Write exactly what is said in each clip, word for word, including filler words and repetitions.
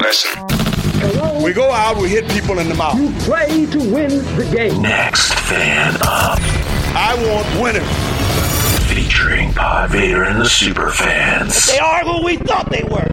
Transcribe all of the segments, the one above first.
Listen. Hello? We go out, we hit people in the mouth. You play to win the game. Next Fan Up. I want winners. Featuring Pod Vader and the Super Fans. They are who we thought they were.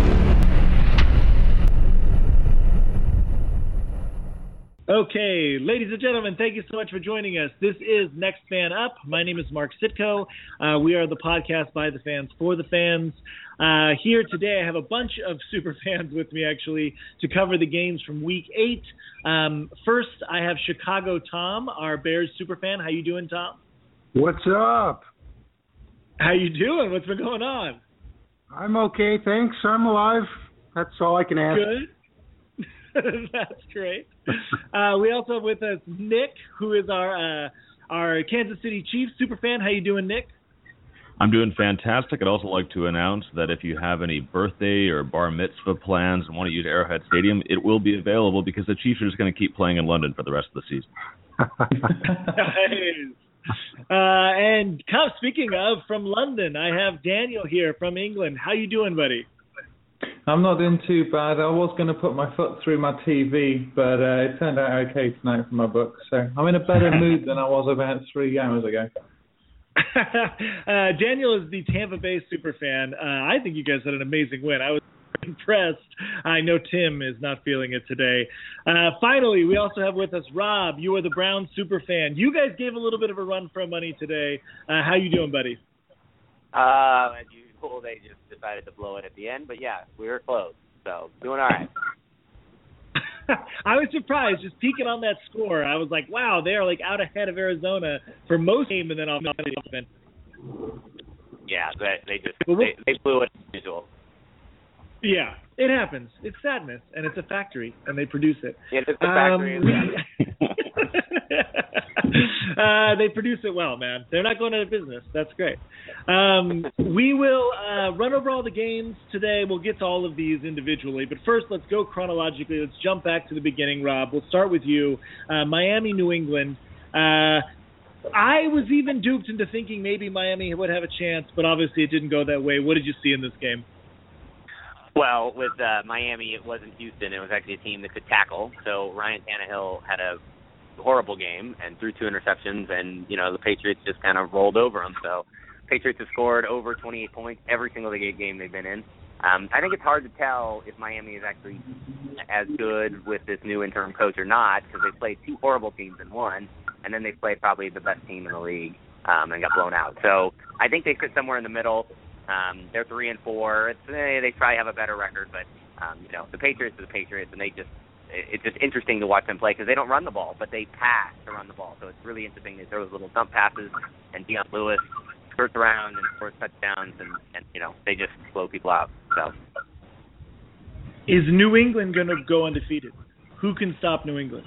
Okay, ladies and gentlemen, thank you so much for joining us. This is Next Fan Up. My name is Mark Sitko. Uh, we are the podcast by the fans for the fans. Uh, here today, I have a bunch of super fans with me, actually, to cover the games from Week eight. Um, first, I have Chicago Tom, our Bears super fan. How you doing, Tom? What's up? How you doing? What's been going on? I'm okay, thanks. I'm alive. That's all I can ask. Good. That's great. Uh, we also have with us Nick, who is our uh, our Kansas City Chiefs super fan. How you doing, Nick? I'm doing fantastic. I'd also like to announce that if you have any birthday or bar mitzvah plans and want to use Arrowhead Stadium, it will be available because the Chiefs are just going to keep playing in London for the rest of the season. Nice. Uh, and kind of speaking of from London, I have Daniel here from England. How you doing, buddy? I'm not doing too bad. I was going to put my foot through my T V, but uh, it turned out okay tonight for my book. So I'm in a better mood than I was about three hours ago. uh, Daniel is the Tampa Bay super fan. Uh, I think you guys had an amazing win. I was impressed. I know Tim is not feeling it today. Uh, finally, we also have with us Rob. You are the Browns super fan. You guys gave a little bit of a run for money today. Uh, how you doing, buddy? Uh, as usual, they just decided to blow it at the end. But, yeah, we were close. So, doing all right. I was surprised just peeking on that score. I was like, wow, they're like out ahead of Arizona for most game, and then off. Yeah, they, they just well, they, they blew it as usual. Yeah, it happens. It's sadness, and it's a factory, and they produce it. Yeah, it's a factory. Um, we, uh, they produce it well, man. They're not going out of business. That's great. Um, we will uh, run over all the games today. We'll get to all of these individually. But first, let's go chronologically. Let's jump back to the beginning, Rob. We'll start with you. Uh, Miami, New England. Uh, I was even duped into thinking maybe Miami would have a chance, but obviously it didn't go that way. What did you see in this game? Well, with uh, Miami, it wasn't Houston. It was actually a team that could tackle. So Ryan Tannehill had a horrible game and threw two interceptions, and, you know, the Patriots just kind of rolled over them. So Patriots have scored over twenty-eight points every single game they've been in. Um, I think it's hard to tell if Miami is actually as good with this new interim coach or not, because they played two horrible teams in one, and then they played probably the best team in the league um, and got blown out. So I think they sit somewhere in the middle. Um, they're three and four. It's, eh, they probably have a better record, but um, you know, the Patriots are the Patriots, and they just it's just interesting to watch them play because they don't run the ball, but they pass to run the ball. So it's really interesting. They throw those little dump passes, and Deion Lewis skirts around and scores touchdowns, and, and you know, they just blow people out. So is New England going to go undefeated? Who can stop New England?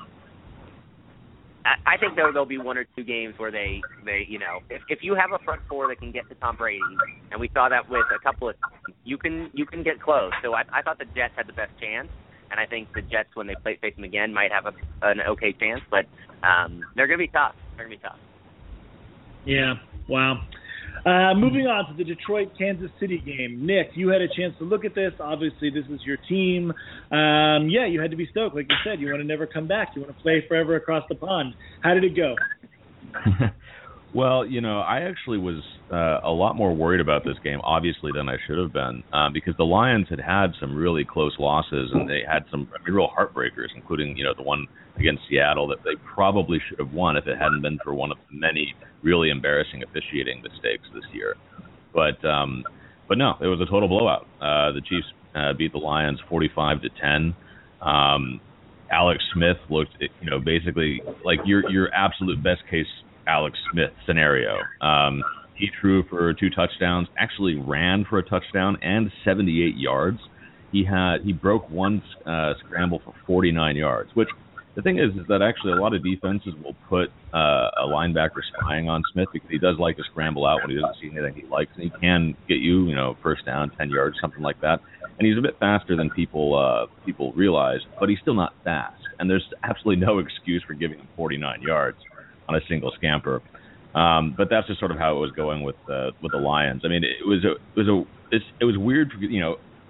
I think there will be one or two games where they, they you know, if, if you have a front four that can get to Tom Brady, and we saw that with a couple of, you can you can get close. So I, I thought the Jets had the best chance, and I think the Jets, when they play face them again, might have a, an okay chance. But um, they're going to be tough. They're going to be tough. Yeah. Wow. Uh, moving on to the Detroit-Kansas City game. Nick, you had a chance to look at this. Obviously, this is your team. Um, yeah, you had to be stoked. Like you said, you want to never come back. You want to play forever across the pond. How did it go? Well, you know, I actually was uh, a lot more worried about this game, obviously, than I should have been, uh, because the Lions had had some really close losses, and they had some I mean, real heartbreakers, including, you know, the one against Seattle that they probably should have won if it hadn't been for one of the many really embarrassing officiating mistakes this year. But um, but no, it was a total blowout. Uh, the Chiefs uh, beat the Lions forty-five to ten. Um, Alex Smith looked, you know, basically like your your absolute best case Alex Smith scenario. Um, he threw for two touchdowns, actually ran for a touchdown and seventy-eight yards. He had he broke one uh, scramble for forty-nine yards, which the thing is, is that actually a lot of defenses will put uh, a linebacker spying on Smith because he does like to scramble out when he doesn't see anything he likes, and he can get you, you know, first down, ten yards, something like that. And he's a bit faster than people uh, people realize, but he's still not fast. And there's absolutely no excuse for giving him forty-nine yards on a single scamper. Um, but that's just sort of how it was going with uh, with the Lions. I mean, it was a it was a it's, it was weird. For, you know,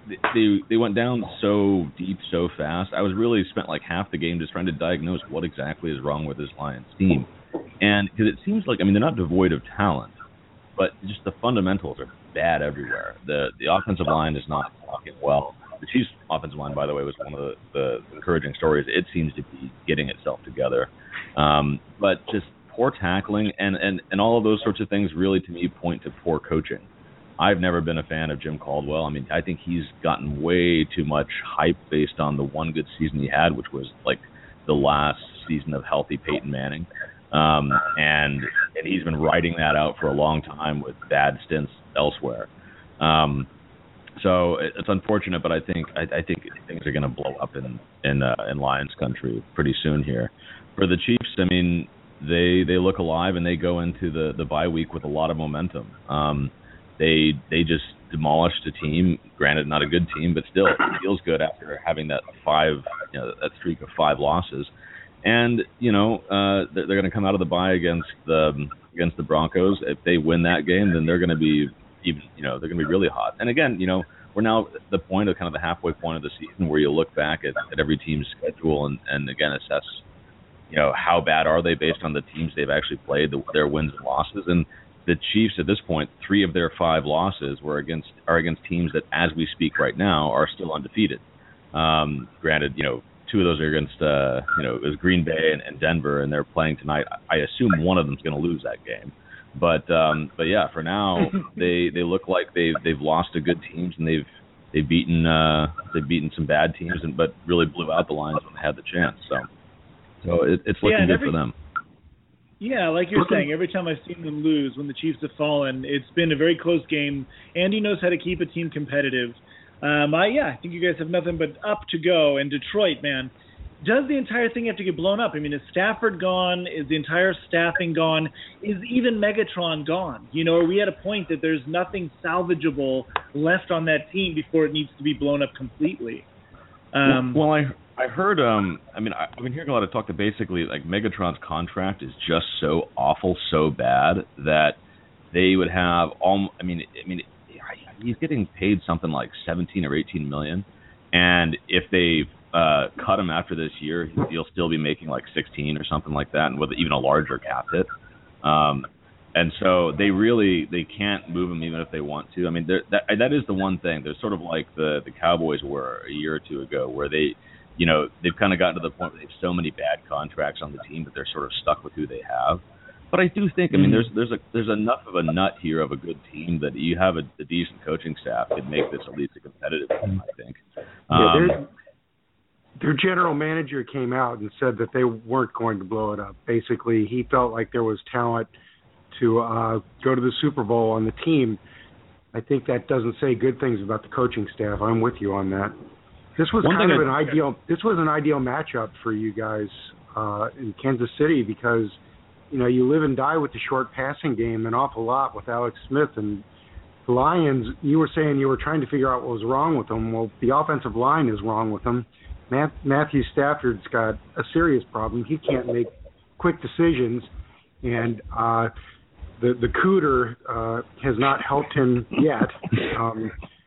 they they went down so deep so fast. I was really spent like half the game just trying to diagnose what exactly is wrong with this Lions team, and because it seems like I mean they're not devoid of talent, but just the fundamentals are bad everywhere. The the offensive line is not blocking well. The Chiefs' offensive line, by the way, was one of the, the encouraging stories. It seems to be getting itself together, um, but just poor tackling and, and, and all of those sorts of things really, to me, point to poor coaching. I've never been a fan of Jim Caldwell. I mean, I think he's gotten way too much hype based on the one good season he had, which was like the last season of healthy Peyton Manning. Um, and and he's been riding that out for a long time with bad stints elsewhere. Um, so it, it's unfortunate, but I think I, I think things are going to blow up in in uh, in Lions country pretty soon here. For the Chiefs, I mean, they they look alive and they go into the, the bye week with a lot of momentum. Um, they they just demolished a team. Granted, not a good team, but still it feels good after having that five you know that streak of five losses. And you know uh, they're, they're going to come out of the bye against the against the Broncos. If they win that game, then they're going to be even you know they're going to be really hot. And again, you know we're now at the point of kind of the halfway point of the season where you look back at, at every team's schedule and, and again assess you know how bad are they based on the teams they've actually played, the, their wins and losses. And the Chiefs at this point, three of their five losses were against are against teams that, as we speak right now, are still undefeated. Um, granted, you know. Two of those are against, uh, you know, it was Green Bay and, and Denver, and they're playing tonight. I assume one of them's going to lose that game, but um, but yeah, for now they, they look like they've they've lost to good teams and they've they've beaten uh, they've beaten some bad teams, and but really blew out the Lions when they had the chance. So so it, it's looking yeah, good every, for them. Yeah, like you're saying, every time I've seen them lose when the Chiefs have fallen, it's been a very close game. Andy knows how to keep a team competitive. Um, I, yeah, I think you guys have nothing but up to go. And Detroit, man, does the entire thing have to get blown up? I mean, is Stafford gone? Is the entire staffing gone? Is even Megatron gone? You know, are we at a point that there's nothing salvageable left on that team before it needs to be blown up completely? Um, well, I I heard, um, I mean, I, I've been hearing a lot of talk that basically, like, Megatron's contract is just so awful, so bad that they would have all, I mean, I mean, he's getting paid something like seventeen or eighteen million, and if they uh, cut him after this year, he'll still be making like sixteen or something like that, and with even a larger cap hit. Um, and so they really they can't move him even if they want to. I mean, that that is the one thing. They're sort of like the the Cowboys were a year or two ago, where they, you know, they've kind of gotten to the point where they have so many bad contracts on the team that they're sort of stuck with who they have. But I do think, I mean, there's there's a there's enough of a nut here of a good team that you have a, a decent coaching staff could make this at least a competitive team, I think. Um, yeah, their, their general manager came out and said that they weren't going to blow it up. Basically, he felt like there was talent to uh, go to the Super Bowl on the team. I think that doesn't say good things about the coaching staff. I'm with you on that. This was One kind of I, an ideal. This was an ideal matchup for you guys uh, in Kansas City because. You know, you live and die with the short passing game an awful lot with Alex Smith. And the Lions, you were saying you were trying to figure out what was wrong with them. Well, the offensive line is wrong with them. Matt, Matthew Stafford's got a serious problem. He can't make quick decisions. And uh, the, the cooter uh, has not helped him yet. Um,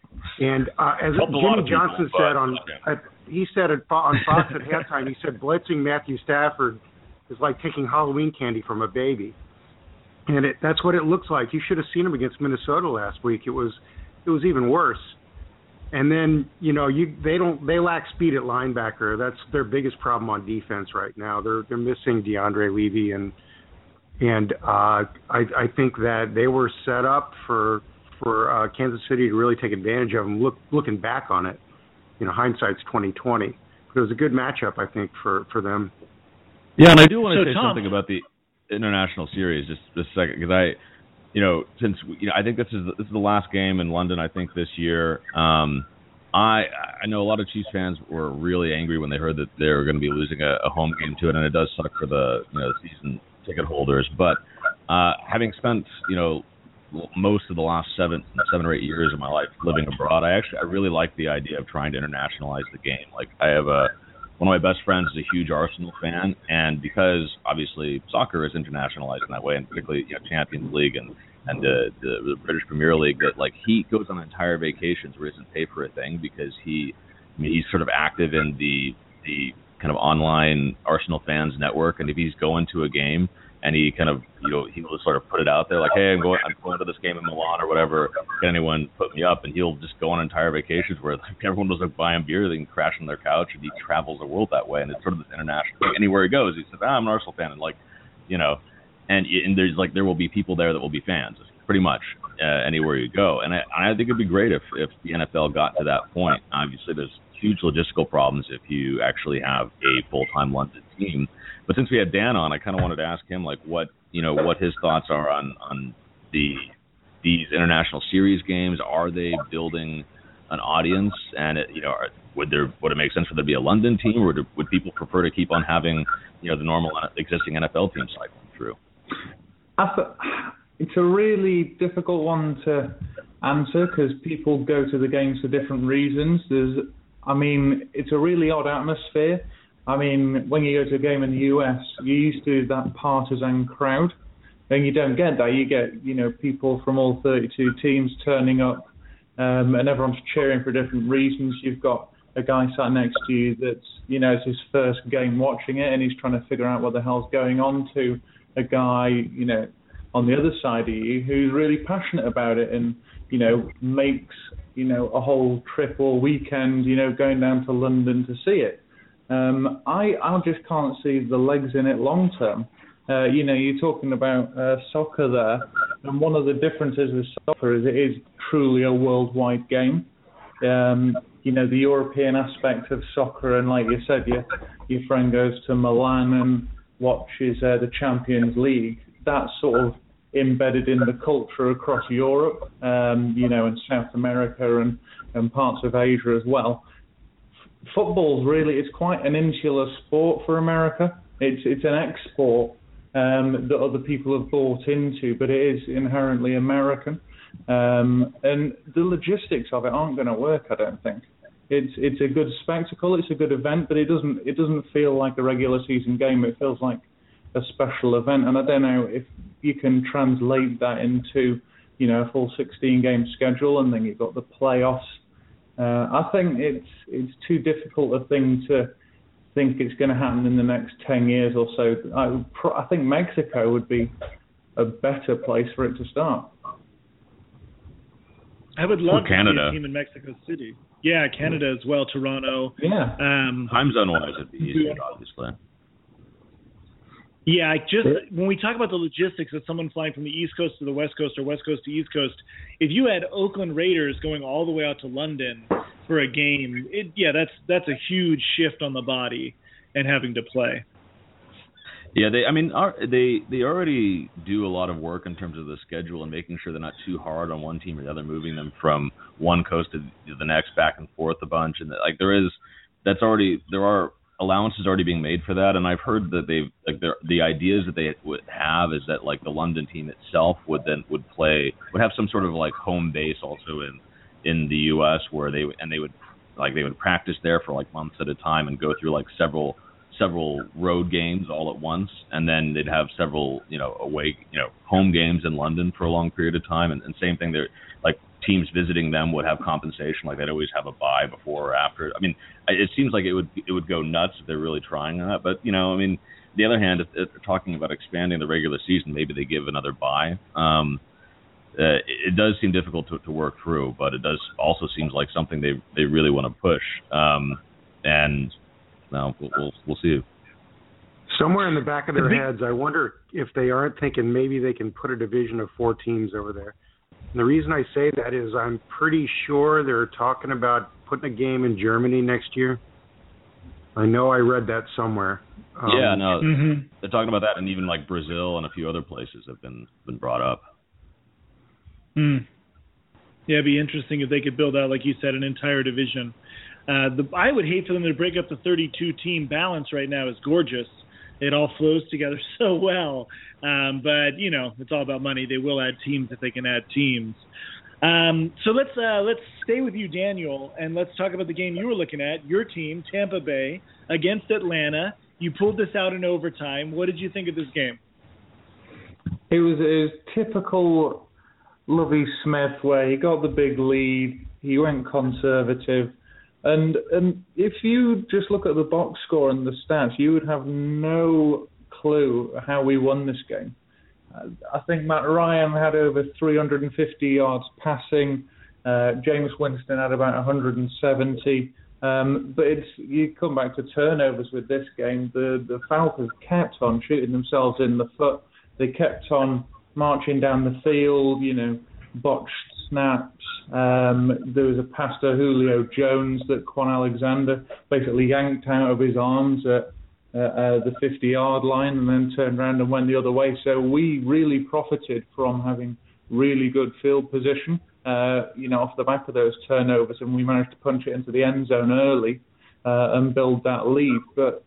and uh, as Jimmy Johnson people, said on at, he said it on Fox at halftime, he said blitzing Matthew Stafford is like taking Halloween candy from a baby, and it, that's what it looks like. You should have seen him against Minnesota last week. It was, it was even worse. And then you know you they don't they lack speed at linebacker. That's their biggest problem on defense right now. They're they're missing DeAndre Levy, and and uh, I I think that they were set up for for uh, Kansas City to really take advantage of them. Look looking back on it, you know hindsight's twenty twenty. But it was a good matchup I think for for them. Yeah, and I do want to so say Tom, something about the international series just, just a second, because I, you know, since you know, I think this is this is the last game in London. I think this year. Um, I I know a lot of Chiefs fans were really angry when they heard that they were going to be losing a, a home game to it, and it does suck for the you know season ticket holders. But uh, having spent you know most of the last seven seven or eight years of my life living abroad, I actually I really like the idea of trying to internationalize the game. Like I have a One of my best friends is a huge Arsenal fan, and because obviously soccer is internationalized in that way, and particularly you know, Champions League and and the, the the British Premier League that like he goes on entire vacations where he doesn't pay for a thing because he I mean, he's sort of active in the the kind of online Arsenal fans network, and if he's going to a game and he kind of you know he'll just sort of put it out there like, hey, I'm going I'm going to this game in Milan or whatever, can anyone put me up? And he'll just go on entire vacations where like, everyone was like buying beer, they can crash on their couch, and he travels the world that way, and it's sort of this international thing. Anywhere he goes, he says, ah, I'm an Arsenal fan, and like you know. And, and there's like there will be people there that will be fans, pretty much uh, anywhere you go. And I, I think it'd be great if, if the N F L got to that point. Obviously, there's huge logistical problems if you actually have a full-time London team. But since we had Dan on, I kind of wanted to ask him like what you know what his thoughts are on on the these international series games. Are they building an audience? And it, you know, are, would there would it make sense for there to be a London team, or would, would people prefer to keep on having you know the normal existing N F L team cycling through? I th- it's a really difficult one to answer because people go to the games for different reasons. There's, I mean, it's a really odd atmosphere. I mean, when you go to a game in the U S, you're used to that partisan crowd, and you don't get that. You get, you know, people from all thirty-two teams turning up, um, and everyone's cheering for different reasons. You've got a guy sat next to you that's, you know, it's his first game watching it, and he's trying to figure out what the hell's going on, to a guy, you know, on the other side of you who's really passionate about it and, you know, makes, you know, a whole trip or weekend, you know, going down to London to see it. Um, I, I just can't see the legs in it long term. Uh, you know, you're talking about uh, soccer there, and one of the differences with soccer is it is truly a worldwide game. Um, you know, the European aspect of soccer, and like you said, your, your friend goes to Milan and watches uh, the Champions League. That's sort of embedded in the culture across Europe, um, you know, and South America and, and parts of Asia as well. F- football's really, it's quite an insular sport for America. It's it's an export um, that other people have bought into, but it is inherently American. Um, and the logistics of it aren't going to work, I don't think. It's it's a good spectacle, it's a good event, but it doesn't it doesn't feel like a regular season game. It feels like a special event, and I don't know if you can translate that into, you know, a full sixteen game schedule, and then you've got the playoffs. Uh, I think it's it's too difficult a thing to think it's going to happen in the next ten years or so. I, I think Mexico would be a better place for it to start. I would love or Canada. to see a team in Mexico City. Yeah, Canada as well, Toronto. Yeah. Um, Time zone wise, it'd be easier, obviously. Yeah, I just when we talk about the logistics of someone flying from the East Coast to the West Coast or West Coast to East Coast, if you had Oakland Raiders going all the way out to London for a game, it, yeah, that's that's a huge shift on the body and having to play. Yeah, they. I mean, are, they they already do a lot of work in terms of the schedule and making sure they're not too hard on one team or the other, moving them from one coast to the next, back and forth a bunch, and like there is, that's already there are allowances already being made for that, and I've heard that they've like the ideas that they would have is that like the London team itself would then would play would have some sort of like home base also in in the U S where they and they would like they would practice there for like months at a time and go through like several. several road games all at once, and then they'd have several, you know, away, you know, home games in London for a long period of time, and, and same thing, they're like teams visiting them would have compensation, like they'd always have a bye before or after. I mean, it seems like it would it would go nuts if they're really trying that, but you know, I mean, on the other hand, if, if they're talking about expanding the regular season, maybe they give another bye. Um, uh, it, it does seem difficult to, to work through, but it does also seems like something they they really want to push, um, and. No, we'll, we'll we'll see. Somewhere in the back of their heads, I wonder if they aren't thinking maybe they can put a division of four teams over there. And the reason I say that is I'm pretty sure they're talking about putting a game in Germany next year. I know I read that somewhere. Um, yeah, no, mm-hmm. They're talking about that, and even like Brazil and a few other places have been been brought up. Mm. Yeah, it'd be interesting if they could build out, like you said, an entire division. Uh, the, I would hate for them to break up the thirty-two team balance right now. It's gorgeous. It all flows together so well. Um, but, you know, it's all about money. They will add teams if they can add teams. Um, so let's uh, let's stay with you, Daniel, and let's talk about the game you were looking at, your team, Tampa Bay, against Atlanta. You pulled this out in overtime. What did you think of this game? It was, it was typical Lovie Smith, where he got the big lead, he went conservative. And and if you just look at the box score and the stats, you would have no clue how we won this game. Uh, I think Matt Ryan had over three hundred fifty yards passing. Uh, James Winston had about one hundred seventy. Um, but it's you come back to turnovers with this game. The the Falcons kept on shooting themselves in the foot. They kept on marching down the field, you know, botched snaps. Um, there was a pass to Julio Jones that Quan Alexander basically yanked out of his arms at uh, uh, the fifty-yard line and then turned around and went the other way. So we really profited from having really good field position, uh, you know, off the back of those turnovers, and we managed to punch it into the end zone early uh, and build that lead. But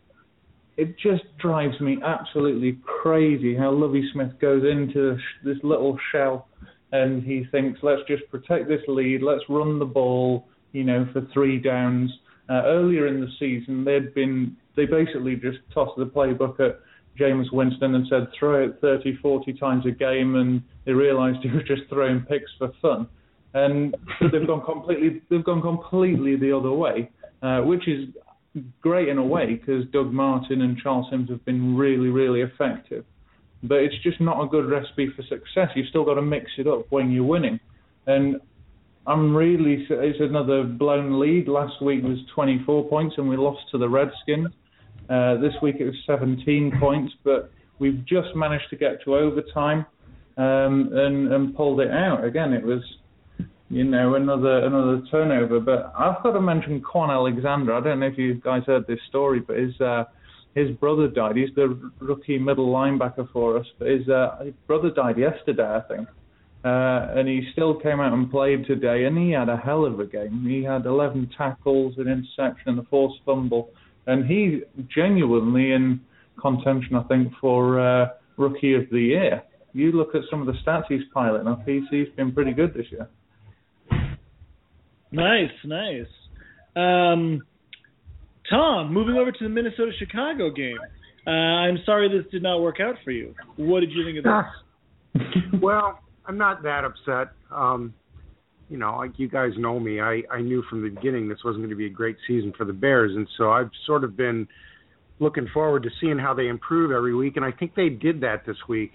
it just drives me absolutely crazy how Lovie Smith goes into this little shell and he thinks, let's just protect this lead, let's run the ball, you know, for three downs. Uh, earlier in the season, they'd been, they basically just tossed the playbook at James Winston and said, throw it thirty, forty times a game, and they realised he was just throwing picks for fun. And they've gone completely, they've gone completely the other way, uh, which is great in a way because Doug Martin and Charles Sims have been really, really effective. But it's just not a good recipe for success. You've still got to mix it up when you're winning. And I'm really, it's another blown lead. Last week was twenty-four points and we lost to the Redskins. Uh, this week it was seventeen points, but we've just managed to get to overtime um, and, and pulled it out. Again, it was, you know, another another turnover. But I've got to mention Quan Alexander. I don't know if you guys heard this story, but his uh, his brother died. He's the rookie middle linebacker for us. But his, uh, his brother died yesterday, I think. Uh, and he still came out and played today, and he had a hell of a game. He had eleven tackles, an interception, and a forced fumble. And he's genuinely in contention, I think, for uh, Rookie of the Year. You look at some of the stats he's piling up, he's, he's been pretty good this year. Nice, nice. Um, Tom, moving over to the Minnesota-Chicago game. Uh, I'm sorry this did not work out for you. What did you think of this? Well, I'm not that upset. Um, you know, like you guys know me, I, I knew from the beginning this wasn't going to be a great season for the Bears, and so I've sort of been looking forward to seeing how they improve every week, and I think they did that this week.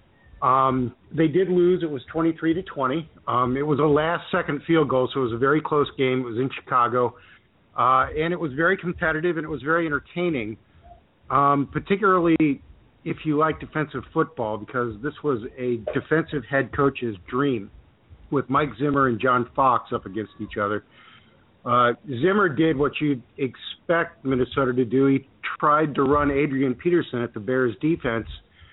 Um, they did lose. It was twenty-three to twenty. Um, it was a last-second field goal, so it was a very close game. It was in Chicago, uh, and it was very competitive, and it was very entertaining, um, particularly if you like defensive football, because this was a defensive head coach's dream with Mike Zimmer and John Fox up against each other. Uh, Zimmer did what you'd expect Minnesota to do. He tried to run Adrian Peterson at the Bears defense,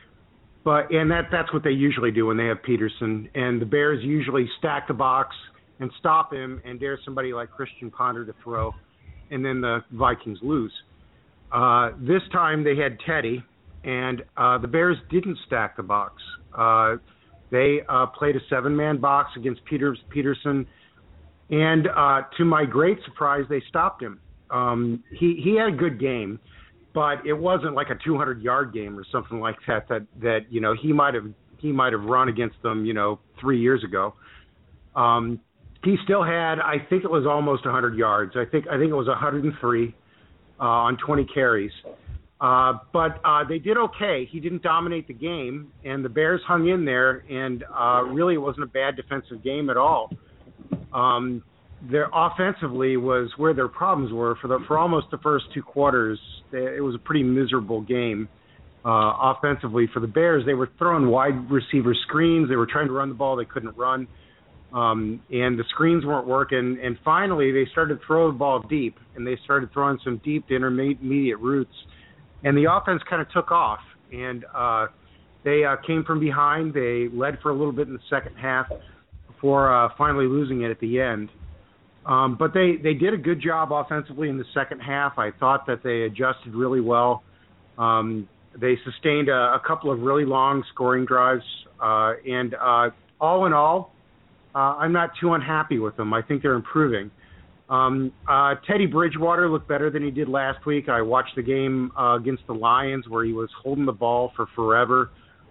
but and that that's what they usually do when they have Peterson. And the Bears usually stack the box and stop him and dare somebody like Christian Ponder to throw, and then the Vikings lose. Uh, this time they had Teddy, and uh, the Bears didn't stack the box. Uh, they uh, played a seven-man box against Peters, Peterson, and uh, to my great surprise, they stopped him. Um, he he had a good game, but it wasn't like a two hundred yard game or something like that. That that you know he might have he might have run against them you know three years ago. Um, he still had, I think it was almost one hundred yards. I think I think it was one hundred three uh, on twenty carries. Uh, but uh, they did okay. He didn't dominate the game, and the Bears hung in there, and uh, really it wasn't a bad defensive game at all. Um, their offensively was where their problems were for the for almost the first two quarters. They, it was a pretty miserable game uh, offensively for the Bears. They were throwing wide receiver screens. They were trying to run the ball. They couldn't run, um, and the screens weren't working. And finally, they started to throw the ball deep, and they started throwing some deep to intermediate routes. And the offense kind of took off, and uh, they uh, came from behind. They led for a little bit in the second half before uh, finally losing it at the end. Um, but they, they did a good job offensively in the second half. I thought that they adjusted really well. Um, they sustained a, a couple of really long scoring drives. Uh, and uh, all in all, uh, I'm not too unhappy with them. I think they're improving. Um, uh, Teddy Bridgewater looked better than he did last week. I watched the game uh, against the Lions where he was holding the ball for forever.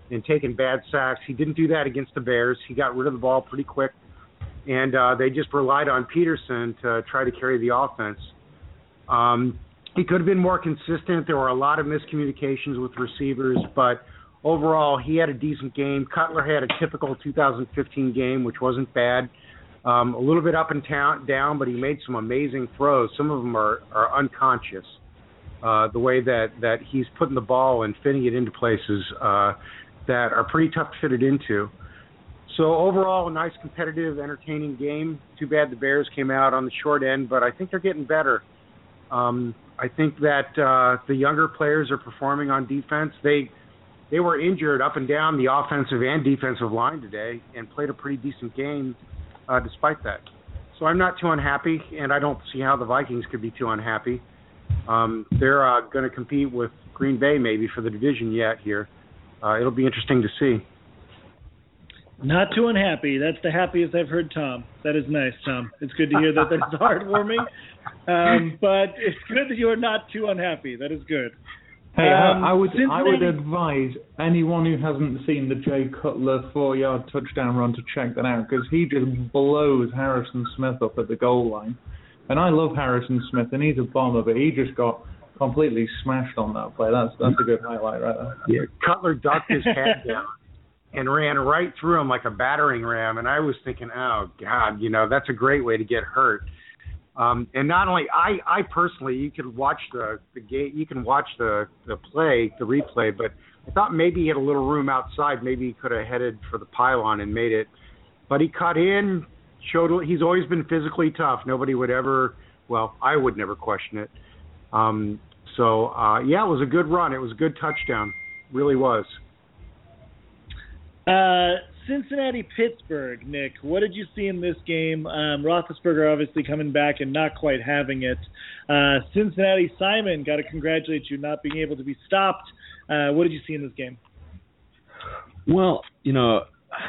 and taking bad sacks. He didn't do that against the Bears. He got rid of the ball pretty quick, and uh, they just relied on Peterson to try to carry the offense. Um, he could have been more consistent. There were a lot of miscommunications with receivers, but overall, he had a decent game. Cutler had a typical two thousand fifteen game, which wasn't bad. Um, a little bit up and ta- down, but he made some amazing throws. Some of them are, are unconscious. Uh, the way that, that he's putting the ball and fitting it into places uh, that are pretty tough to fit it into. So overall, a nice, competitive, entertaining game. Too bad the Bears came out on the short end, but I think they're getting better. Um, I think that uh, the younger players are performing on defense. They they were injured up and down the offensive and defensive line today and played a pretty decent game uh, despite that. So I'm not too unhappy, and I don't see how the Vikings could be too unhappy. Um, they're uh, going to compete with Green Bay maybe for the division yet here. Uh, it'll be interesting to see. Not too unhappy. That's the happiest I've heard Tom. That is nice, Tom. It's good to hear that. That's heartwarming. Um, but it's good that you are not too unhappy. That is good. Hey, um, I, I would Cincinnati... I would advise anyone who hasn't seen the Jay Cutler four-yard touchdown run to check that out, because he just blows Harrison Smith up at the goal line. And I love Harrison Smith, and he's a bomber, but he just got completely smashed on that play. That's that's a good highlight right there. Yeah, Cutler ducked his head down and ran right through him like a battering ram. And I was thinking, oh, God, you know, that's a great way to get hurt. Um, and not only, I, I personally, you could watch the, the game, you can watch the, the play, the replay, but I thought maybe he had a little room outside. Maybe he could have headed for the pylon and made it. But he cut in, showed he's always been physically tough. Nobody would ever, well, I would never question it. Um, so, uh, yeah, it was a good run. It was a good touchdown. Really was. Uh, Cincinnati-Pittsburgh, Nick, what did you see in this game? Um, Roethlisberger obviously coming back and not quite having it. Uh, Cincinnati, Simon, got to congratulate you not being able to be stopped. Uh, what did you see in this game? Well, you know,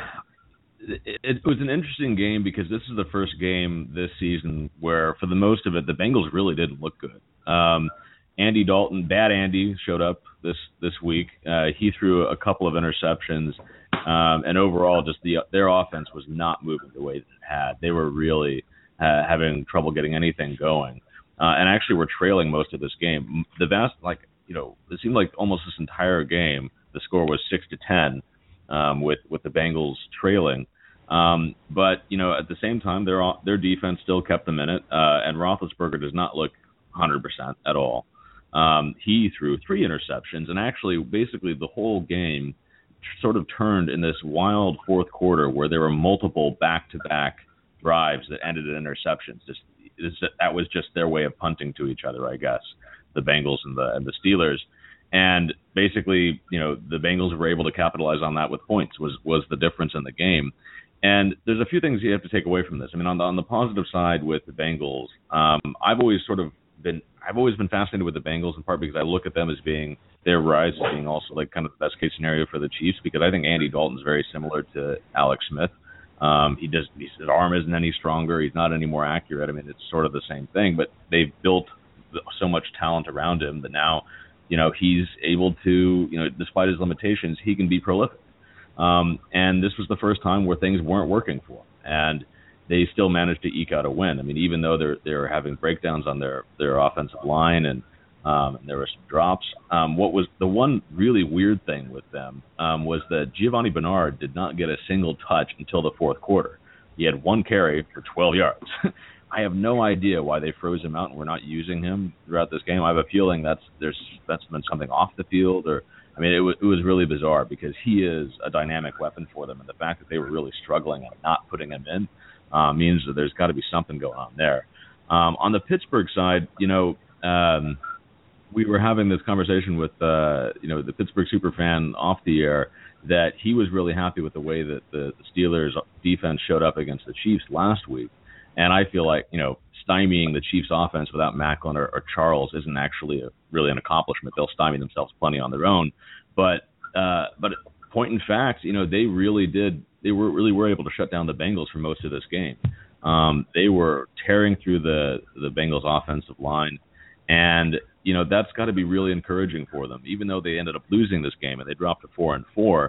it, it was an interesting game because this is the first game this season where, for the most of it, the Bengals really didn't look good. Um, Andy Dalton, bad Andy, showed up this this week. Uh, he threw a couple of interceptions. Um, and overall, just the their offense was not moving the way it had. They were really uh, having trouble getting anything going, uh, and actually were trailing most of this game. The vast, like you know, it seemed like almost this entire game, the score was six to ten, um, with with the Bengals trailing. Um, but you know, at the same time, their their defense still kept them in it, uh, and Roethlisberger does not look one hundred percent at all. Um, he threw three interceptions, and actually, basically, the whole game sort of turned in this wild fourth quarter where there were multiple back-to-back drives that ended in interceptions. Just, that was just their way of punting to each other, I guess, the Bengals and the and the Steelers. And basically, you know, the Bengals were able to capitalize on that with points was was the difference in the game. And there's a few things you have to take away from this. I mean, on the on the positive side with the Bengals, um, I've always sort of been I've always been fascinated with the Bengals, in part because I look at them as being their rise as being also like kind of the best case scenario for the Chiefs, because I think Andy Dalton's very similar to Alex Smith. Um, he does his arm isn't any stronger. He's not any more accurate. I mean, it's sort of the same thing, but they've built so much talent around him that now, you know, he's able to, you know, despite his limitations, he can be prolific. Um, and this was the first time where things weren't working for him, and they still managed to eke out a win. I mean, even though they're they're having breakdowns on their, their offensive line and Um, and there were some drops. Um, what was the one really weird thing with them um, was that Giovanni Bernard did not get a single touch until the fourth quarter. He had one carry for twelve yards. I have no idea why they froze him out and were not using him throughout this game. I have a feeling that's there's that's been something off the field, or I mean, it was it was really bizarre because he is a dynamic weapon for them, and the fact that they were really struggling at not putting him in uh, means that there's got to be something going on there. Um, on the Pittsburgh side, you know. Um, We were having this conversation with, uh, you know, the Pittsburgh superfan off the air that he was really happy with the way that the, the Steelers' defense showed up against the Chiefs last week. And I feel like, you know, stymieing the Chiefs' offense without Macklin or, or Charles isn't actually a, really an accomplishment. They'll stymie themselves plenty on their own. But, uh, but point in fact, you know, they really did. They were really were able to shut down the Bengals for most of this game. Um, they were tearing through the the Bengals' offensive line, and you know, that's got to be really encouraging for them. Even though they ended up losing this game and they dropped to four and four,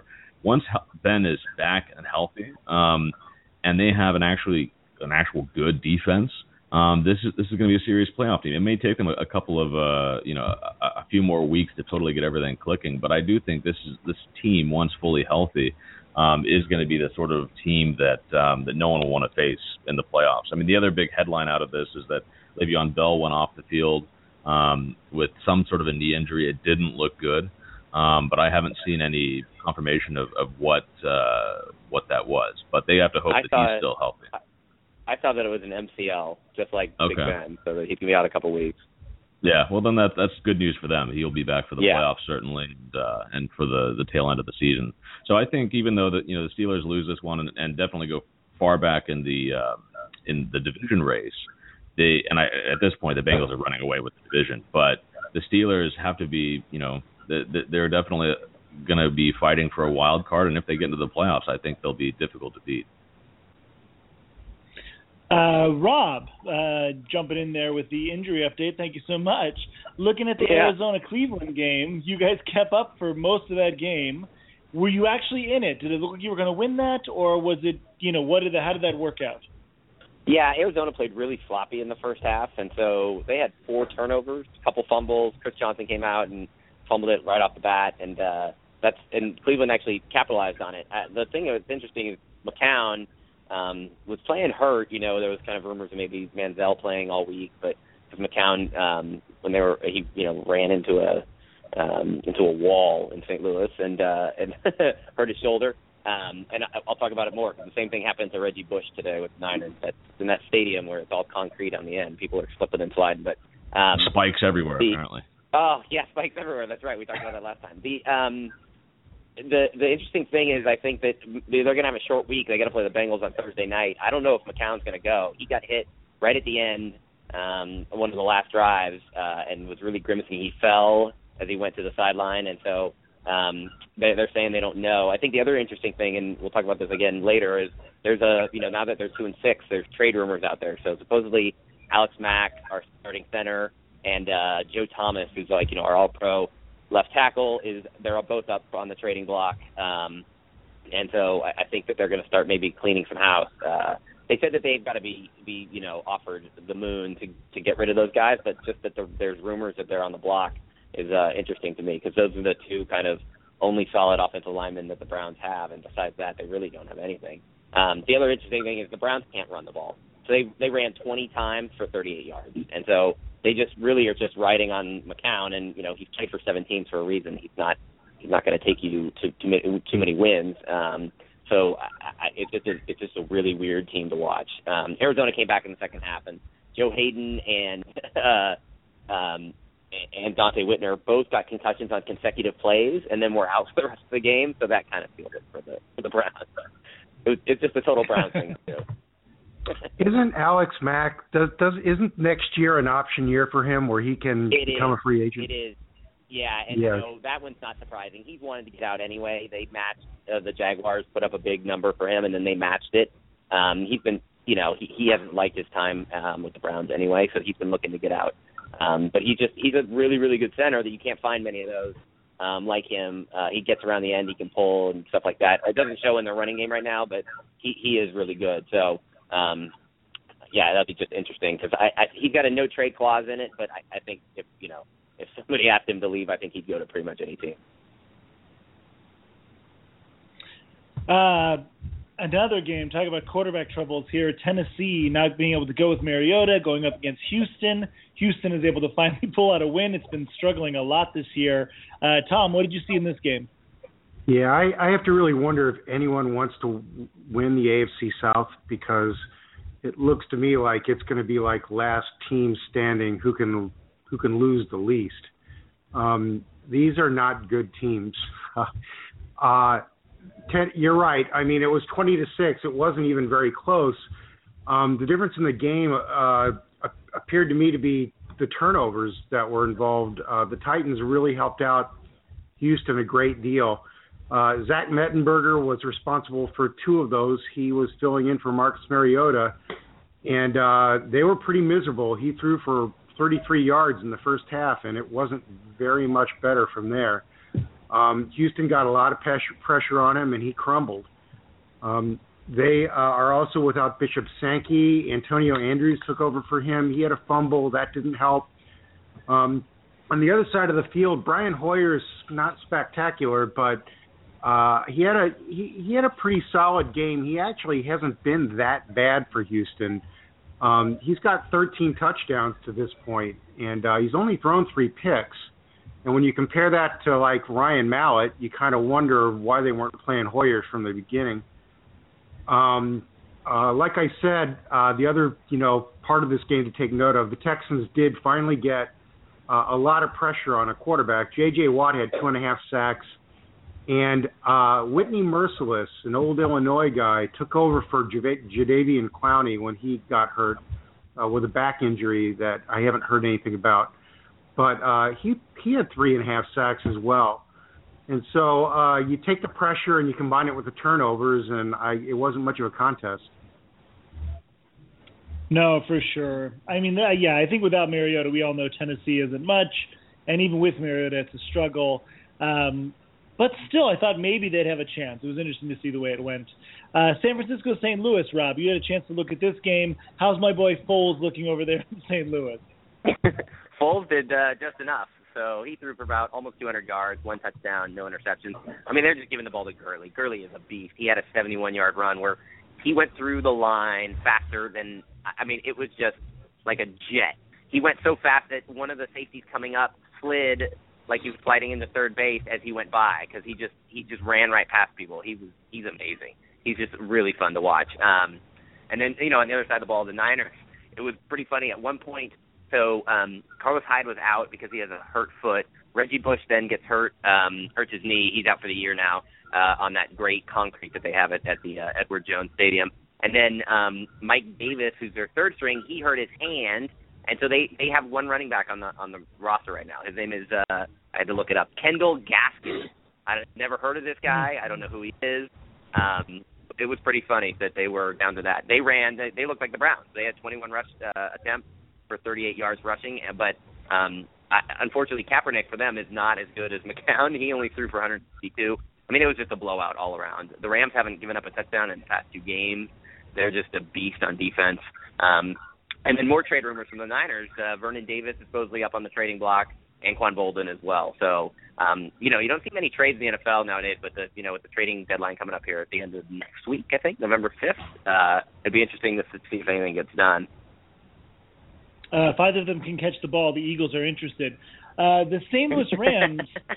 once Ben is back and healthy, um, and they have an actually an actual good defense, um, this is this is going to be a serious playoff team. It may take them a, a couple of uh, you know a, a few more weeks to totally get everything clicking, but I do think this is this team, once fully healthy, um, is going to be the sort of team that um, that no one will want to face in the playoffs. I mean, the other big headline out of this is that Le'Veon Bell went off the field um, with some sort of a knee injury. It didn't look good. Um, but I haven't seen any confirmation of, of what uh, what that was. But they have to hope I that thought, he's still healthy. I, I thought that it was an M C L, just like okay. Big Ben, so that he can be out a couple weeks. Yeah, well then that that's good news for them. He'll be back for the yeah. playoffs certainly, and, uh, and for the, the tail end of the season. So I think even though that you know the Steelers lose this one and, and definitely go far back in the uh, in the division race, they and I, at this point the Bengals are running away with the division, but the Steelers have to be you know. They're definitely going to be fighting for a wild card, and if they get into the playoffs, I think they'll be difficult to beat. Uh, Rob, uh, jumping in there with the injury update. Thank you so much. Looking at the yeah. Arizona-Cleveland game, you guys kept up for most of that game. Were you actually in it? Did it look like you were going to win that, or was it, you know, what did the, how did that work out? Yeah, Arizona played really sloppy in the first half, and so they had four turnovers, a couple fumbles. Chris Johnson came out and fumbled it right off the bat, and uh, that's and Cleveland actually capitalized on it. Uh, the thing that's interesting is McCown um, was playing hurt. You know, there was kind of rumors of maybe Manziel playing all week, but because McCown, um, when they were, he you know ran into a um, into a wall in Saint Louis and uh, and hurt his shoulder. Um, and I, I'll talk about it more. The same thing happened to Reggie Bush today with the Niners. That's in that stadium where it's all concrete on the end. People are slipping and sliding, but um, spikes everywhere the, apparently. Oh, yeah, spikes everywhere. That's right. We talked about that last time. The um, the the interesting thing is I think that they're going to have a short week. They got to play the Bengals on Thursday night. I don't know if McCown's going to go. He got hit right at the end, um, one of the last drives, uh, and was really grimacing. He fell as he went to the sideline, and so um, they, they're saying they don't know. I think the other interesting thing, and we'll talk about this again later, is there's a you know now that they're two and six, there's trade rumors out there. So supposedly Alex Mack, our starting center, and uh, Joe Thomas, who's like, you know, our all-pro left tackle, is they're both up on the trading block. Um, and so I, I think that they're going to start maybe cleaning some house. Uh, they said that they've got to be, be, you know, offered the moon to to get rid of those guys, but just that the, there's rumors that they're on the block is uh, interesting to me because those are the two kind of only solid offensive linemen that the Browns have, and besides that, they really don't have anything. Um, the other interesting thing is the Browns can't run the ball. So they they ran twenty times for thirty-eight yards, and so they just really are just riding on McCown, and you know he's played for seven teams for a reason. He's not he's not going to take you to too, too many wins. Um, so I, I, it's just a, it's just a really weird team to watch. Um, Arizona came back in the second half, and Joe Hayden and uh, um, and Dante Whitner both got concussions on consecutive plays, and then were out for the rest of the game. So that kind of sealed it for the for the Browns. It was, it's just a total Browns thing too. Isn't Alex Mack does does isn't next year an option year for him where he can it become is. a free agent? It is, yeah, and yes. so that one's not surprising. He's wanted to get out anyway. They matched uh, the Jaguars, put up a big number for him, and then they matched it. Um, he's been, you know, he, he hasn't liked his time um, with the Browns anyway, so he's been looking to get out. Um, but he just he's a really really good center that you can't find many of those um, like him. Uh, he gets around the end, he can pull and stuff like that. It doesn't show in the running game right now, but he he is really good. So. Um, Yeah, that'd be just interesting because I, I, he's got a no trade clause in it. But I, I think if you know if somebody asked him to leave, I think he'd go to pretty much any team. Uh, another game. Talk about quarterback troubles here. Tennessee not being able to go with Mariota, going up against Houston. Houston is able to finally pull out a win. It's been struggling a lot this year. Uh, Tom, what did you see in this game? Yeah, I, I have to really wonder if anyone wants to win the A F C South because it looks to me like it's going to be like last team standing who can who can lose the least. Um, these are not good teams. uh, ten, you're right. I mean, it was twenty to six. It wasn't even very close. Um, the difference in the game uh, appeared to me to be the turnovers that were involved. Uh, the Titans really helped out Houston a great deal. Uh, Zach Mettenberger was responsible for two of those. He was filling in for Marcus Mariota, and uh, they were pretty miserable. He threw for thirty-three yards in the first half, and it wasn't very much better from there. Um, Houston got a lot of pressure, pressure on him, and he crumbled. Um, they uh, are also without Bishop Sankey. Antonio Andrews took over for him. He had a fumble. That didn't help. Um, on the other side of the field, Brian Hoyer's not spectacular, but uh, he had a he, he had a pretty solid game. He actually hasn't been that bad for Houston. Um, he's got thirteen touchdowns to this point, and uh, he's only thrown three picks. And when you compare that to, like, Ryan Mallett, you kind of wonder why they weren't playing Hoyer from the beginning. Um, uh, like I said, uh, the other, you know, part of this game to take note of, the Texans did finally get uh, a lot of pressure on a quarterback. J J. Watt had two and a half sacks, and uh, Whitney Merciless, an old Illinois guy, took over for Java- Jadeveon Clowney when he got hurt uh, with a back injury that I haven't heard anything about. But uh, he he had three and a half sacks as well. And so uh, you take the pressure and you combine it with the turnovers, and I, it wasn't much of a contest. No, for sure. I mean, uh, yeah, I think without Mariota, we all know Tennessee isn't much, and even with Mariota, it's a struggle. Um, but still, I thought maybe they'd have a chance. It was interesting to see the way it went. Uh, San Francisco, Saint Louis, Rob, you had a chance to look at this game. How's my boy Foles looking over there in Saint Louis? Foles did uh, just enough. So he threw for about almost two hundred yards, one touchdown, no interceptions. I mean, they're just giving the ball to Gurley. Gurley is a beast. He had a seventy-one-yard run where he went through the line faster than, I mean, it was just like a jet. He went so fast that one of the safeties coming up slid like he was sliding into third base as he went by because he just he just ran right past people. He was he's amazing. He's just really fun to watch. Um, and then, you know, on the other side of the ball, the Niners, it was pretty funny. At one point, So um, Carlos Hyde was out because he has a hurt foot. Reggie Bush then gets hurt, um, hurts his knee. He's out for the year now uh, on that great concrete that they have at, at the uh, Edward Jones Stadium. And then um, Mike Davis, who's their third string, he hurt his hand, and so they, they have one running back on the on the roster right now. His name is uh, I had to look it up. Kendall Gaskins. I've never heard of this guy. I don't know who he is. Um, it was pretty funny that they were down to that. They ran. They, they looked like the Browns. They had twenty-one rush uh, attempts for thirty-eight yards rushing, but um, I, unfortunately Kaepernick for them is not as good as McCown. He only threw for one hundred fifty-two. I mean, it was just a blowout all around. The Rams haven't given up a touchdown in the past two games. They're just a beast on defense. Um, and then more trade rumors from the Niners. Uh, Vernon Davis is supposedly up on the trading block, and Quan Bolden as well. So, um, you know, you don't see many trades in the N F L nowadays, but, the, you know, with the trading deadline coming up here at the end of next week, I think, November fifth, uh, it'd be interesting to see if anything gets done. Uh, if either of them can catch the ball, the Eagles are interested. Uh, the Saint Louis Rams,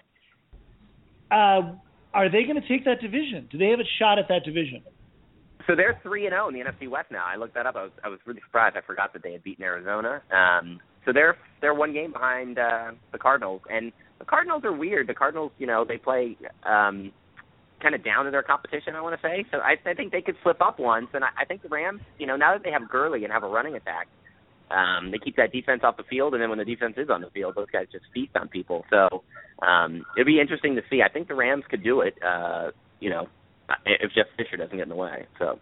uh, are they going to take that division? Do they have a shot at that division? So they're three and zero in the N F C West now. I looked that up. I was I was really surprised. I forgot that they had beaten Arizona. Um, so they're they're one game behind uh, the Cardinals, and the Cardinals are weird. The Cardinals, you know, they play um, kind of down to their competition, I want to say. So I, I think they could slip up once, and I, I think the Rams, you know, now that they have Gurley and have a running attack, um, they keep that defense off the field, and then when the defense is on the field, those guys just feast on people. So um, it'd be interesting to see. I think the Rams could do it, uh, you know, if Jeff Fisher doesn't get in the way. So.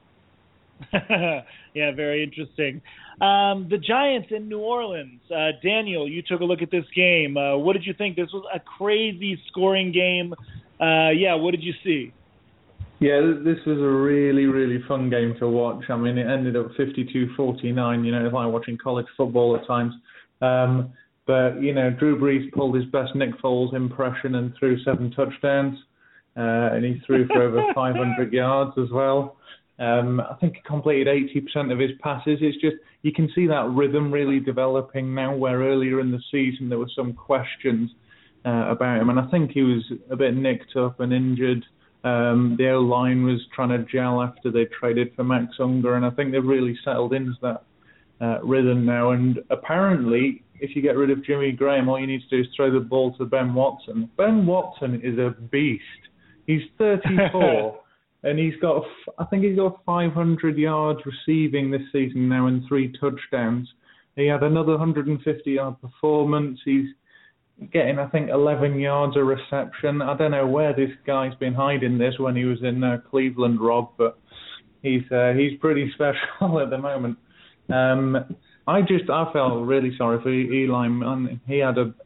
Yeah, very interesting. Um, the Giants in New Orleans. Uh, Daniel, you took a look at this game. Uh, what did you think? This was a crazy scoring game. Uh, yeah, what did you see? Yeah, this was a really, really fun game to watch. I mean, it ended up fifty-two forty-nine. You know, it's like watching college football at times. Um, but, you know, Drew Brees pulled his best Nick Foles impression and threw seven touchdowns. Uh, and he threw for over five hundred yards as well. Um, I think he completed eighty percent of his passes. It's just, you can see that rhythm really developing now, where earlier in the season there were some questions uh, about him. And I think he was a bit nicked up and injured. Um, the O-line was trying to gel after they traded for Max Unger, and I think they've really settled into that uh, rhythm now. And apparently, if you get rid of Jimmy Graham, all you need to do is throw the ball to Ben Watson. Ben Watson is a beast. He's thirty-four. And he's got, I think he's got five hundred yards receiving this season now and three touchdowns. He had another one hundred fifty yard performance. He's getting, I think, eleven yards a reception. I don't know where this guy's been hiding this when he was in uh, Cleveland, Rob, but he's uh, he's pretty special at the moment. Um, I just, I felt really sorry for Eli. Man. He had a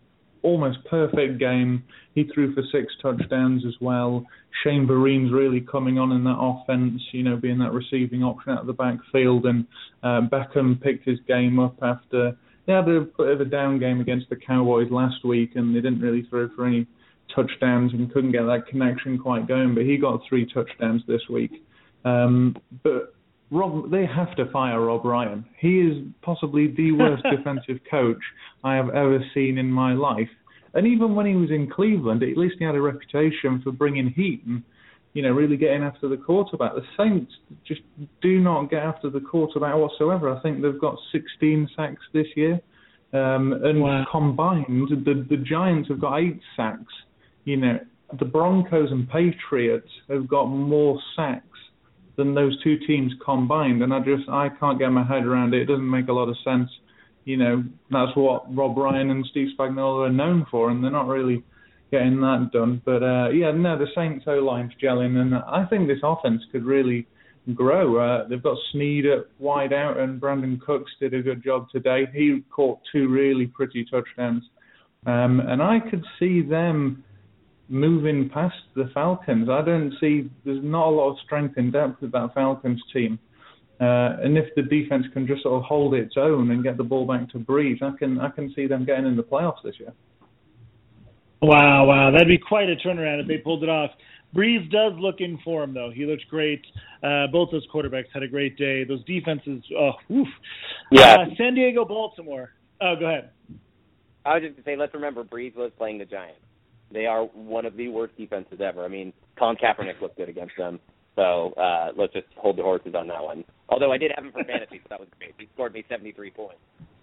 almost perfect game. He threw for six touchdowns as well. Shane Vereen's really coming on in that offense, you know, being that receiving option out of the backfield. And uh, Beckham picked his game up after they had a bit of a down game against the Cowboys last week, and they didn't really throw for any touchdowns and couldn't get that connection quite going. But he got three touchdowns this week. Um, but Rob, they have to fire Rob Ryan. He is possibly the worst defensive coach I have ever seen in my life. And even when he was in Cleveland, at least he had a reputation for bringing heat and, you know, really getting after the quarterback. The Saints just do not get after the quarterback whatsoever. I think they've got sixteen sacks this year. Um, and wow. combined, the, the Giants have got eight sacks. You know, the Broncos and Patriots have got more sacks than those two teams combined. And I just, I can't get my head around it. It doesn't make a lot of sense. You know, that's what Rob Ryan and Steve Spagnuolo are known for, and they're not really getting that done. But, uh, yeah, no, the Saints O-line's gelling, and I think this offense could really grow. Uh, they've got Snead at wide out, and Brandon Cooks did a good job today. He caught two really pretty touchdowns. Um, and I could see them moving past the Falcons. I don't see, there's not a lot of strength in depth with that Falcons team. Uh, and if the defense can just sort of hold its own and get the ball back to Brees, I can I can see them getting in the playoffs this year. Wow, wow, that'd be quite a turnaround if they pulled it off. Brees does look in form, though. He looks great. Uh, both those quarterbacks had a great day. Those defenses, oh, oof. Yeah. Uh, San Diego, Baltimore. Oh, go ahead. I was just going to say, let's remember Brees was playing the Giants. They are one of the worst defenses ever. I mean, Colin Kaepernick looked good against them. So uh, let's just hold the horses on that one. Although I did have him for fantasy, so that was great. He scored me seventy-three points.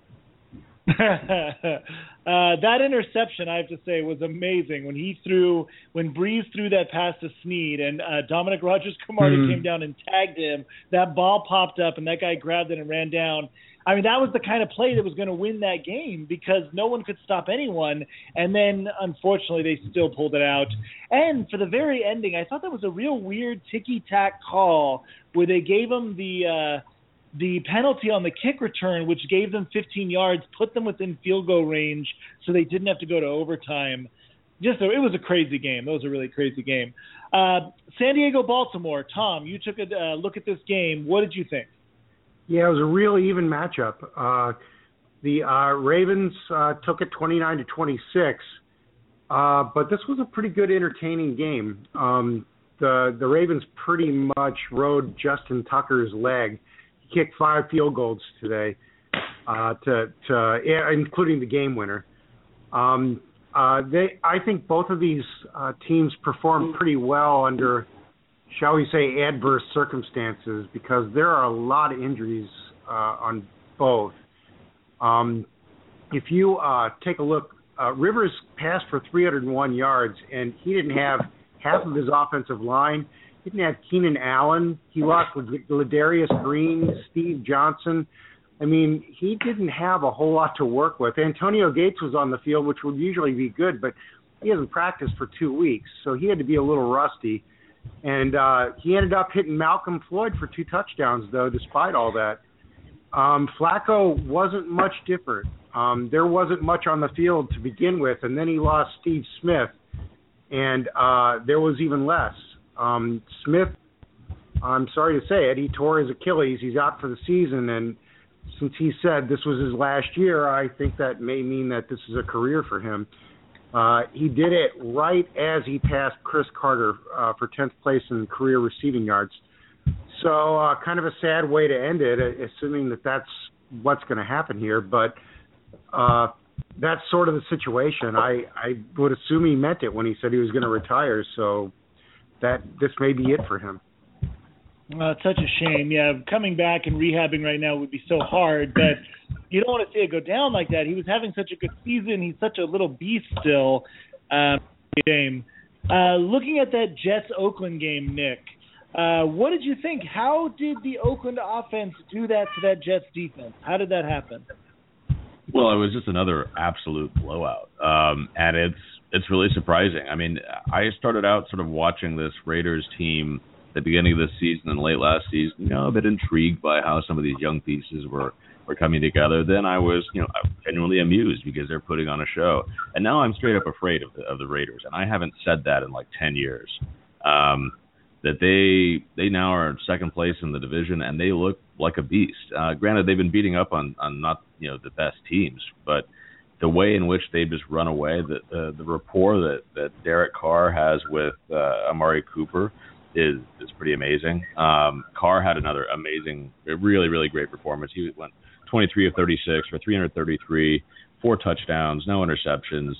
uh, that interception, I have to say, was amazing. When he threw, when Brees threw that pass to Snead and uh, Dominic Rodgers-Cromartie mm. came down and tagged him, that ball popped up and that guy grabbed it and ran down. I mean, that was the kind of play that was going to win that game because no one could stop anyone. And then, unfortunately, they still pulled it out. And for the very ending, I thought that was a real weird ticky-tack call where they gave him the uh, the penalty on the kick return, which gave them fifteen yards, put them within field goal range so they didn't have to go to overtime. Just a, it was a crazy game. That was a really crazy game. Uh, San Diego, Baltimore. Tom, you took a uh, look at this game. What did you think? Yeah, it was a really even matchup. Uh, the uh, Ravens uh, took it twenty-nine to twenty-six, uh, but this was a pretty good, entertaining game. Um, the the Ravens pretty much rode Justin Tucker's leg. He kicked five field goals today, uh, to to including the game winner. Um, uh, they, I think both of these uh, teams performed pretty well under, shall we say, adverse circumstances because there are a lot of injuries uh, on both. Um, if you uh, take a look, uh, Rivers passed for three hundred one yards, and he didn't have half of his offensive line. He didn't have Keenan Allen. He lost Ladarius Green, Steve Johnson. I mean, he didn't have a whole lot to work with. Antonio Gates was on the field, which would usually be good, but he hasn't practiced for two weeks, so he had to be a little rusty. And uh, he ended up hitting Malcolm Floyd for two touchdowns, though, despite all that. Um, Flacco wasn't much different. Um, there wasn't much on the field to begin with, and then he lost Steve Smith, and uh, there was even less. Um, Smith, I'm sorry to say it, he tore his Achilles. He's out for the season, and since he said this was his last year, I think that may mean that this is a career for him. Uh, he did it right as he passed Chris Carter uh, for tenth place in career receiving yards. So uh, kind of a sad way to end it, assuming that that's what's going to happen here. But uh, that's sort of the situation. I, I would assume he meant it when he said he was going to retire. So that this may be it for him. Well, it's such a shame. Yeah, coming back and rehabbing right now would be so hard, but you don't want to see it go down like that. He was having such a good season. He's such a little beast still. Um, game. Uh, looking at that Jets-Oakland game, Nick, uh, what did you think? How did the Oakland offense do that to that Jets defense? How did that happen? Well, it was just another absolute blowout, um, and it's it's really surprising. I mean, I started out sort of watching this Raiders team the beginning of this season and late last season, you know, a bit intrigued by how some of these young pieces were, were coming together. Then I was, you know, genuinely amused because they're putting on a show. And now I'm straight up afraid of the, of the Raiders, and I haven't said that in like ten years. Um, that they they now are in second place in the division, and they look like a beast. Uh, granted, they've been beating up on, on not, you know, the best teams, but the way in which they've just run away, the uh, the rapport that, that Derek Carr has with uh, Amari Cooper is is pretty amazing. Um, Carr had another amazing, really, really great performance. He went twenty-three of thirty-six for three hundred thirty-three, four touchdowns, no interceptions.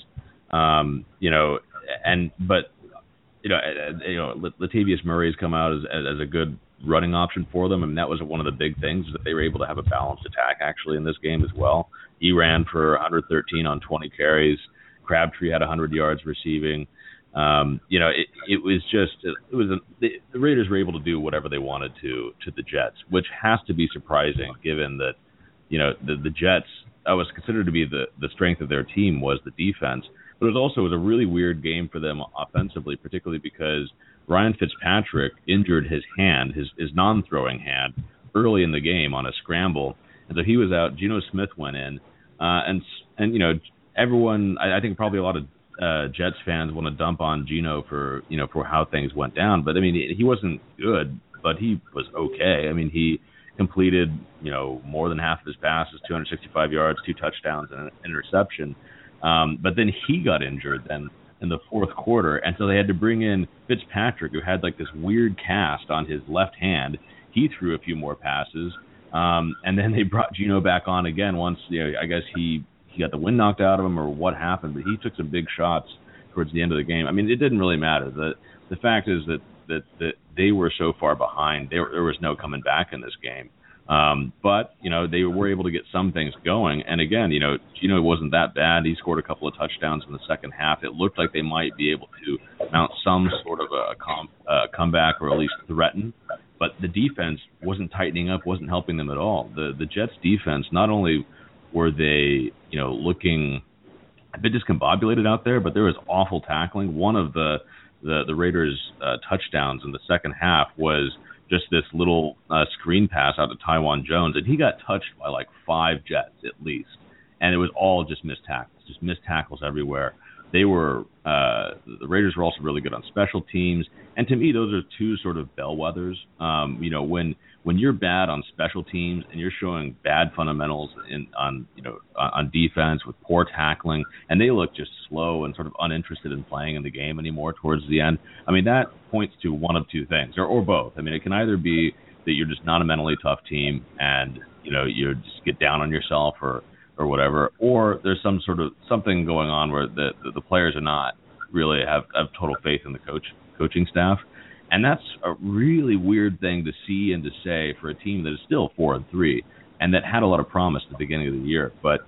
Um, you know, and but you know, you know, Latavius Murray's come out as as a good running option for them. I mean, that was one of the big things, that they were able to have a balanced attack actually in this game as well. He ran for one hundred thirteen on twenty carries. Crabtree had one hundred yards receiving. Um, you know, it, it was just, it was a, the, the Raiders were able to do whatever they wanted to to the Jets, which has to be surprising given that, you know, the, the Jets, I was considered to be the, the strength of their team was the defense, but it was also it was a really weird game for them offensively, particularly because Ryan Fitzpatrick injured his hand, his, his non-throwing hand, early in the game on a scramble, and so he was out. Geno Smith went in, uh, and, and you know, everyone, I, I think probably a lot of uh, Jets fans want to dump on Geno for, you know, for how things went down, but I mean, he wasn't good, but he was okay. I mean, he completed, you know, more than half of his passes, two hundred sixty-five yards, two touchdowns, and an interception. Um, but then he got injured then in the fourth quarter, and so they had to bring in Fitzpatrick, who had like this weird cast on his left hand. He threw a few more passes, um, and then they brought Geno back on again once, you know, I guess he, he got the wind knocked out of him or what happened, but he took some big shots towards the end of the game. I mean, it didn't really matter. The the fact is that, that, that they were so far behind, there, there was no coming back in this game. Um, but, you know, they were able to get some things going. And again, you know, Geno wasn't that bad. He scored a couple of touchdowns in the second half. It looked like they might be able to mount some sort of a com- uh, comeback or at least threaten. But the defense wasn't tightening up, wasn't helping them at all. The the Jets defense, not only were they, you know, looking a bit discombobulated out there, but there was awful tackling. One of the, the, the Raiders' uh, touchdowns in the second half was just this little uh, screen pass out to Tywan Jones, and he got touched by like five Jets at least, and it was all just missed tackles, just missed tackles everywhere. They were uh, the Raiders were also really good on special teams, and to me, those are two sort of bellwethers. Um, you know, when when you're bad on special teams and you're showing bad fundamentals in on you know on defense with poor tackling, and they look just slow and sort of uninterested in playing in the game anymore towards the end. I mean, that points to one of two things, or, or both. I mean, it can either be that you're just not a mentally tough team, and you know you just get down on yourself, or or whatever, or there's some sort of something going on where the the, the players are not really have, have total faith in the coach coaching staff. And that's a really weird thing to see and to say for a team that is still four and three, and that had a lot of promise at the beginning of the year. But,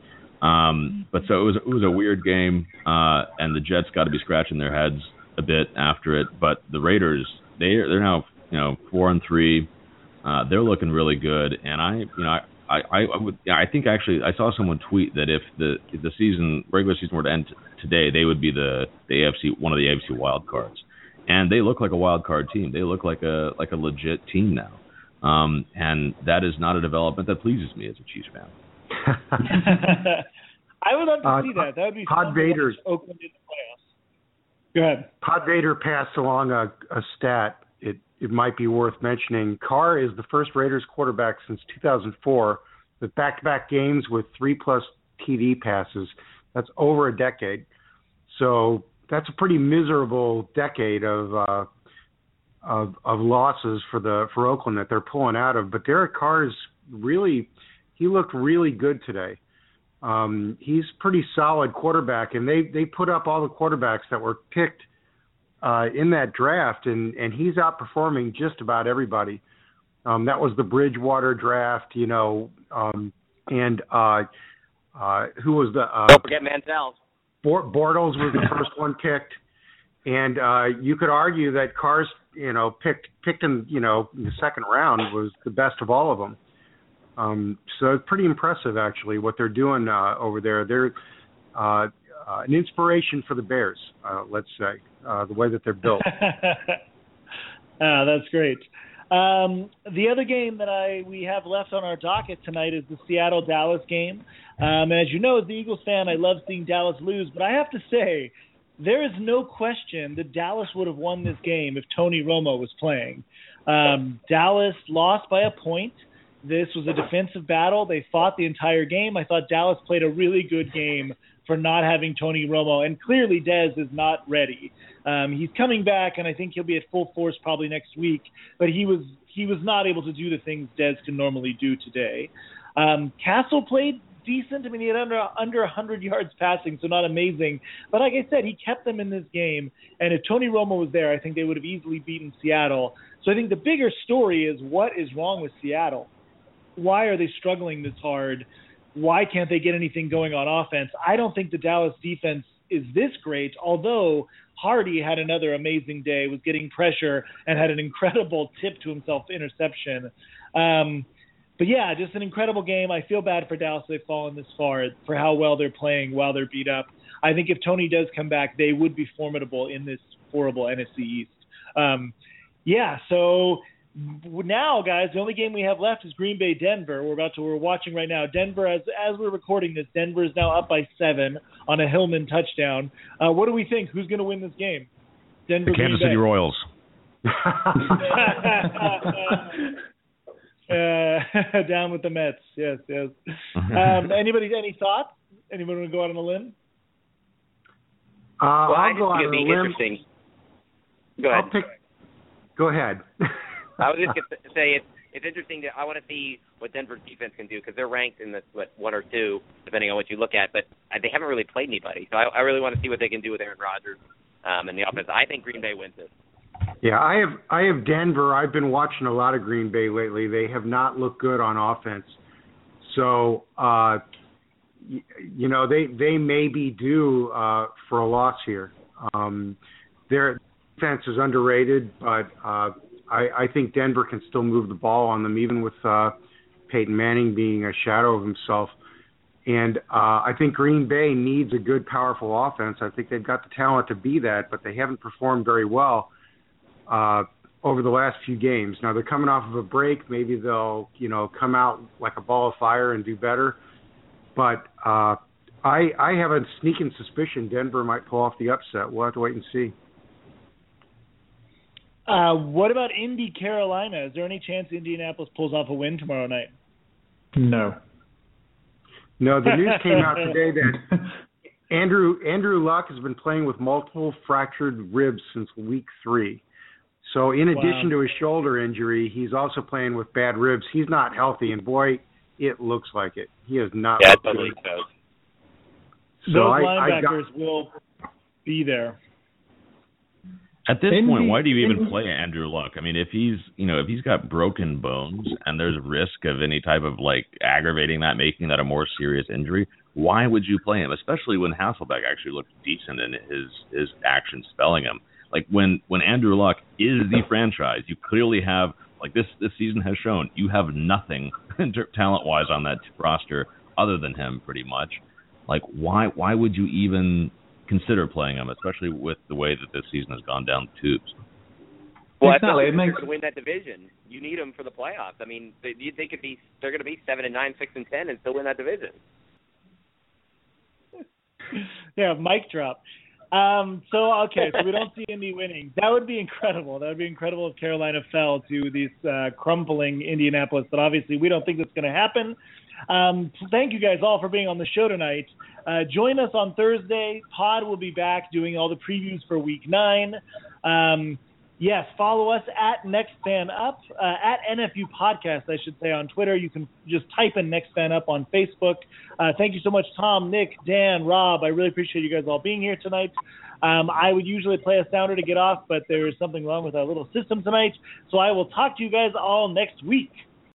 um, but so it was it was a weird game, uh, and the Jets got to be scratching their heads a bit after it. But the Raiders, they they're now you know four and three, uh, they're looking really good. And I you know I I, I would I think actually I saw someone tweet that if the if the season regular season were to end today, they would be the the A F C one of the A F C wild cards. And they look like a wild card team. They look like a like a legit team now, um, and that is not a development that pleases me as a Chiefs fan. I would love to uh, see that. That would be Todd Vader's Oakland in the playoffs. Go ahead. Todd Vader passed along a, a stat. It it might be worth mentioning. Carr is the first Raiders quarterback since two thousand four with back-to-back games with three plus T D passes. That's over a decade. So that's a pretty miserable decade of uh, of of losses for the for Oakland that they're pulling out of. But Derek Carr's really he looked really good today. Um, he's pretty solid quarterback, and they, they put up all the quarterbacks that were picked uh, in that draft, and, and he's outperforming just about everybody. Um, that was the Bridgewater draft, you know, um, and uh, uh, who was the uh, don't forget Manziel. Bortles was the first one picked, and uh, you could argue that Carr's, you know, picked picked in, you know, in the second round was the best of all of them. Um, so it's pretty impressive, actually, what they're doing uh, over there. They're uh, uh, an inspiration for the Bears, uh, let's say, uh, the way that they're built. Ah, that's great. Um, the other game that I we have left on our docket tonight is the Seattle-Dallas game. Um, and as you know, as the Eagles fan, I love seeing Dallas lose. But I have to say, there is no question that Dallas would have won this game if Tony Romo was playing. Um, Dallas lost by a point. This was a defensive battle. They fought the entire game. I thought Dallas played a really good game for not having Tony Romo. And clearly Dez is not ready. Um, he's coming back, and I think he'll be at full force probably next week. But he was he was not able to do the things Dez can normally do today. Um, Castle played decent. I mean, he had under under one hundred yards passing, so not amazing. But like I said, he kept them in this game. And if Tony Romo was there, I think they would have easily beaten Seattle. So I think the bigger story is what is wrong with Seattle? Why are they struggling this hard? Why can't they get anything going on offense? I don't think the Dallas defense is this great, although Hardy had another amazing day, was getting pressure, and had an incredible tip to himself interception. Um, but, yeah, just an incredible game. I feel bad for Dallas they've fallen this far for how well they're playing while they're beat up. I think if Tony does come back, they would be formidable in this horrible N F C East. Um, yeah, so now, guys, the only game we have left is Green Bay Denver. We're about to we're watching right now. Denver, as as we're recording this, Denver is now up by seven on a Hillman touchdown. Uh, what do we think? Who's going to win this game? Denver, the Kansas Green City Bay. Royals. uh, down with the Mets. Yes, yes. Um, anybody? Any thoughts? Anybody want to go out on a limb? Uh, well, I'll I go just out think on it'd a be limb. interesting. Go ahead. I'll pick. Go ahead. I was just going to say it's it's interesting that I want to see what Denver's defense can do because they're ranked in the what one or two depending on what you look at, but they haven't really played anybody. So I, I really want to see what they can do with Aaron Rodgers um, and the offense. I think Green Bay wins it. Yeah, I have I have Denver. I've been watching a lot of Green Bay lately. They have not looked good on offense. So uh, y- you know they they may be due uh, for a loss here. Um, their defense is underrated, but uh, I, I think Denver can still move the ball on them, even with uh, Peyton Manning being a shadow of himself. And uh, I think Green Bay needs a good, powerful offense. I think they've got the talent to be that, but they haven't performed very well uh, over the last few games. Now they're coming off of a break. Maybe they'll, you know, come out like a ball of fire and do better. But uh, I, I have a sneaking suspicion Denver might pull off the upset. We'll have to wait and see. Uh, what about Indy, Carolina? Is there any chance Indianapolis pulls off a win tomorrow night? No. No, the news came out today that Andrew Andrew Luck has been playing with multiple fractured ribs since week three. So in addition Wow. to his shoulder injury, he's also playing with bad ribs. He's not healthy, and boy, it looks like it. He is not. Yeah, looked totally. good. So. So Those I, I linebackers got, will be there. At this Indy- point, why do you even Indy- play Andrew Luck? I mean, if he's, you know, if he's got broken bones and there's risk of any type of like aggravating that, making that a more serious injury, why would you play him? Especially when Hasselbeck actually looked decent in his his action spelling him. Like when when Andrew Luck is the franchise, you clearly have like this this season has shown you have nothing talent wise on that roster other than him, pretty much. Like why why would you even consider playing him, especially with the way that this season has gone down the tubes? Well, Exactly, I it thought makes- to win that division. You need them for the playoffs. I mean, they, they could be they're going to be seven and nine, six and ten, and still win that division. Yeah, mic drop. Um, so, okay, so we don't see Indy winning. That would be incredible. That would be incredible if Carolina fell to these uh, crumbling Indianapolis, but obviously we don't think that's going to happen. Um, thank you guys all for being on the show tonight. Uh, join us on Thursday. Pod will be back doing all the previews for Week nine. Um, yes, follow us at Next Fan Up, uh, at N F U Podcast, I should say, on Twitter. You can just type in Next Fan Up on Facebook. Uh, thank you so much, Tom, Nick, Dan, Rob. I really appreciate you guys all being here tonight. Um, I would usually play a sounder to get off, but there is something wrong with our little system tonight. So I will talk to you guys all next week.